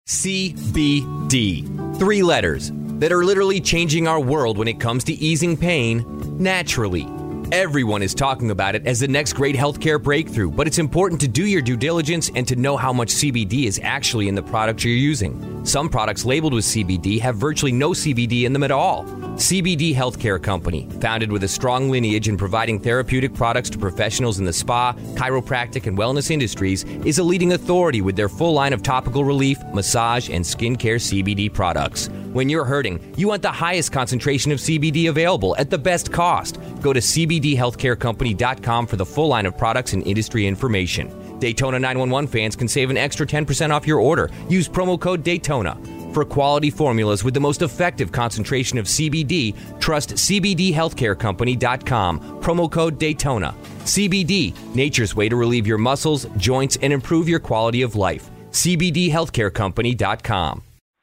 CBD. 3 letters that are literally changing our world when it comes to easing pain naturally. Everyone is talking about it as the next great healthcare breakthrough, but it's important to do your due diligence and to know how much CBD is actually in the product you're using. Some products labeled with CBD have virtually no CBD in them at all. CBD Healthcare Company, founded with a strong lineage in providing therapeutic products to professionals in the spa, chiropractic, and wellness industries, is a leading authority with their full line of topical relief, massage, and skincare CBD products. When you're hurting, you want the highest concentration of CBD available at the best cost. Go to CBDHealthcareCompany.com for the full line of products and industry information. Daytona 911 fans can save an extra 10% off your order. Use promo code Daytona. For quality formulas with the most effective concentration of CBD, trust CBDHealthcareCompany.com. Promo code Daytona. CBD, nature's way to relieve your muscles, joints, and improve your quality of life. CBDHealthcareCompany.com.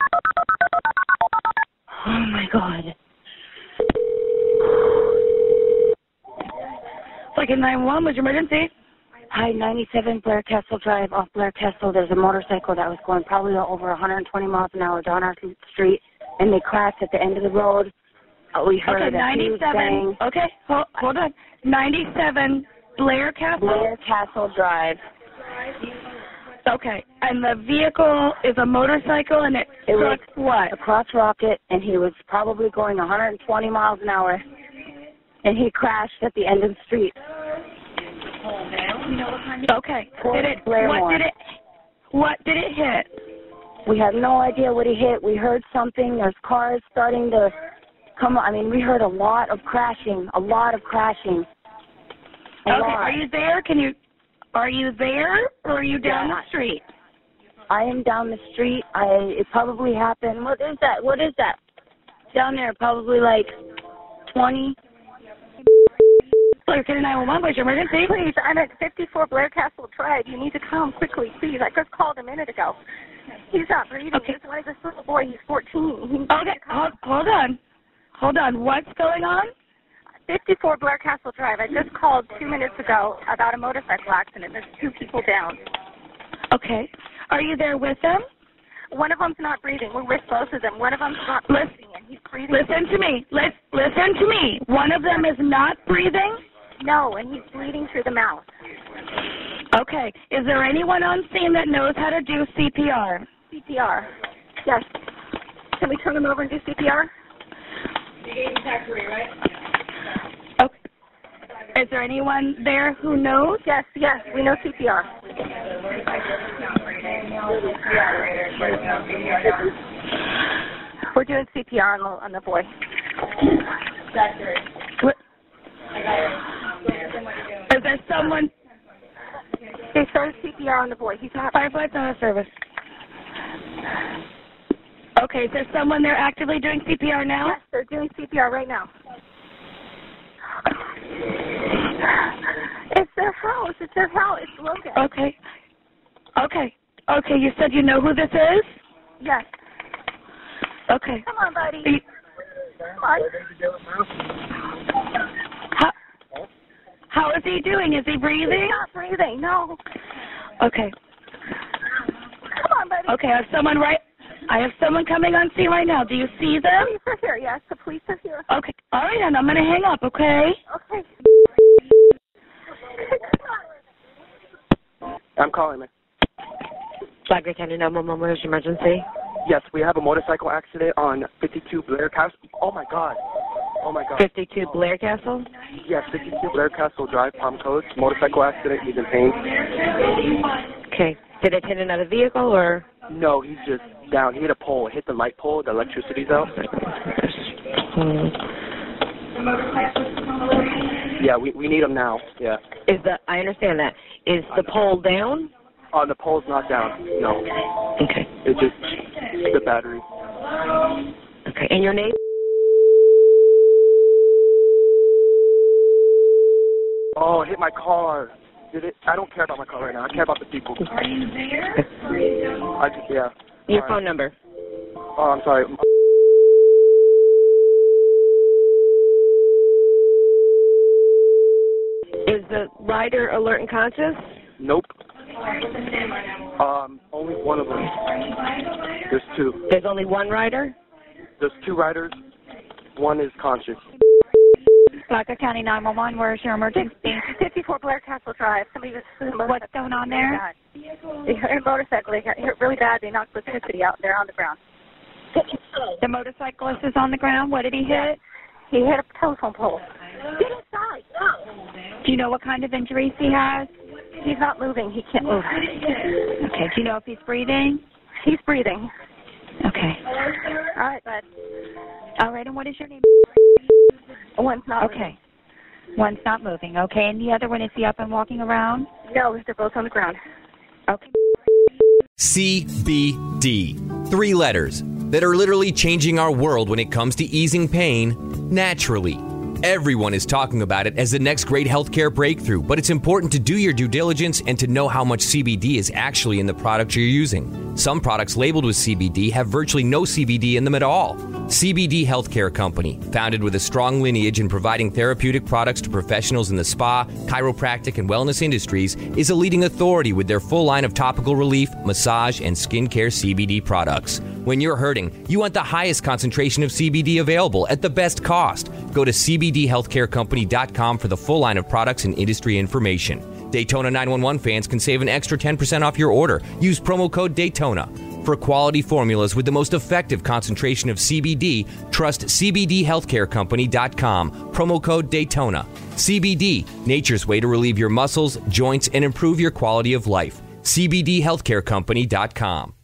Oh, my God. Like a 911, was your emergency? Hi, 97 Blair Castle Drive, off Blair Castle. There's a motorcycle that was going probably over 120 miles an hour down our street, and they crashed at the end of the road. We heard a huge bang. Okay, hold on. 97 Blair Castle? Blair Castle Drive. Okay, and the vehicle is a motorcycle, and it was what? A Cross Rocket, and he was probably going 120 miles an hour, and he crashed at the end of the street. Okay. What did it hit? We have no idea what he hit. We heard something. There's cars starting to come. I mean, we heard a lot of crashing. Okay. Are you there? Are you there, or are you down the street? I am down the street. It probably happened. What is that? Down there, probably like 20. Blair County 911, what's your emergency? Please, I'm at 54 Blair Castle Drive. You need to come quickly, please. I just called a minute ago. He's not breathing. Okay. This is this little boy. He's 14. Okay, hold on. What's going on? 54 Blair Castle Drive. I just called 2 minutes ago about a motorcycle accident. There's 2 people down. Okay. Are you there with them? One of them's not breathing. We're with both of them. One of them's not breathing, and he's breathing. Listen to me. Listen to me. One of them is not breathing? No, and he's bleeding through the mouth. Okay. Is there anyone on scene that knows how to do CPR? CPR. Yes. Can we turn him over and do CPR? You gave him tax free, right? Okay. Is there anyone there who knows? Yes, we know CPR. We're doing CPR on the boy. What? Is there someone? They started CPR on the boy. He's not. Firefight's out of service. Okay, is there someone there actively doing CPR now? Yes, they're doing CPR right now. It's their house. It's Logan. Okay, you said you know who this is? Yes. Okay. Come on, buddy. Come on. How is he doing? Is he breathing? He's not breathing, no. Okay. Come on, buddy. Okay, I have someone coming on scene right now. Do you see them? The police are here, yes. The police are here. Okay. All right, then. I'm going to hang up, okay? Okay. I'm calling, man. Blair County 911, what is your emergency? Yes, we have a motorcycle accident on 52 Blair Castle. Oh, my God. 52 Blair Castle? Yes, 52 Blair Castle Drive, Palm Coast. Motorcycle accident. He's in pain. Okay. Did it hit another vehicle, or? No, he's just down. He hit a pole. It hit the light pole. The electricity's out. Yeah, we need him now. Yeah. I understand that. Is the pole down? The pole's not down. No. Okay. It's just the battery. Okay. And your name? Oh, it hit my car. Did it? I don't care about my car right now. I care about the people. Are you there? Yeah. Your phone number. Oh, I'm sorry. Is the rider alert and conscious? Nope. Only one of them. There's two. There's only one rider? There's two riders. One is conscious. Blackhawk County 911, where's your emergency? 54 Blair Castle Drive. Somebody was What's going on there? They hit a motorcycle. They got hit really bad. They knocked electricity out there on the ground. The motorcyclist is on the ground. What did he hit? He hit a telephone pole. Get inside. No. Do you know what kind of injuries he has? He's not moving. He can't move. Okay. Do you know if he's breathing? He's breathing. Okay. All right, bud. All right, and what is your name? One's not okay. One's not moving. Okay, and the other one, is he up and walking around? No, they're both on the ground. Okay. CBD. 3 letters that are literally changing our world when it comes to easing pain naturally. Everyone is talking about it as the next great healthcare breakthrough, but it's important to do your due diligence and to know how much CBD is actually in the product you're using. Some products labeled with CBD have virtually no CBD in them at all. CBD Healthcare Company, founded with a strong lineage in providing therapeutic products to professionals in the spa, chiropractic, and wellness industries, is a leading authority with their full line of topical relief, massage, and skincare CBD products. When you're hurting, you want the highest concentration of CBD available at the best cost. Go to CBDHealthcareCompany.com for the full line of products and industry information. Daytona 911 fans can save an extra 10% off your order. Use promo code Daytona. For quality formulas with the most effective concentration of CBD, trust CBDHealthcareCompany.com. Promo code Daytona. CBD, nature's way to relieve your muscles, joints, and improve your quality of life. CBDHealthcareCompany.com.